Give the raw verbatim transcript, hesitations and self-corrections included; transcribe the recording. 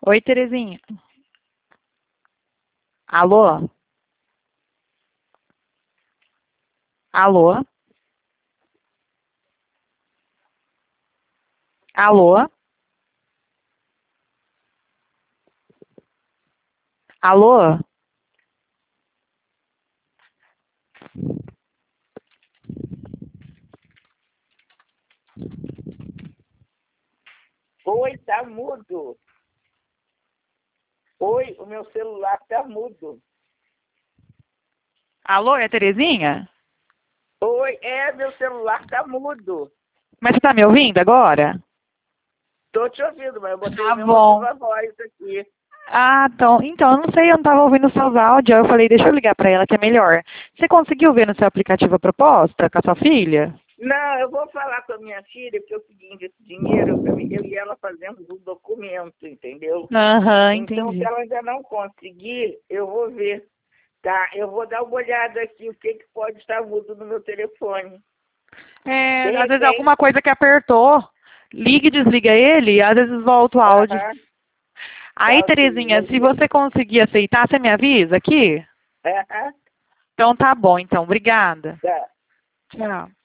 Oi, Terezinha. Alô? Alô? Alô? Alô? Oi, tá mudo. Oi, o meu celular tá mudo. Alô, é a Terezinha? Oi, é, meu celular tá mudo. Mas você tá me ouvindo agora? Tô te ouvindo, mas eu botei Tá o meu bom. viva voz aqui. Ah, então, então, eu não sei, eu não tava ouvindo os seus áudios. Aí eu falei, deixa eu ligar pra ela que é melhor. Você conseguiu ver no seu aplicativo a proposta com a sua filha? Não, eu vou falar com a minha filha, porque é o seguinte, esse dinheiro, eu, eu e ela fazemos o documento, entendeu? Aham, Então, se entendi. ela ainda não conseguir, eu vou ver, tá? Eu vou dar uma olhada aqui, o que, que pode estar mudo no meu telefone. É, De às vezes é repente, alguma coisa que apertou. Liga e desliga ele, às vezes volta o áudio. aham, Aí, tá ok, Terezinha, vou se ver. você conseguir aceitar, você me avisa aqui? Aham, Então tá bom, então. Obrigada. tá. Tchau.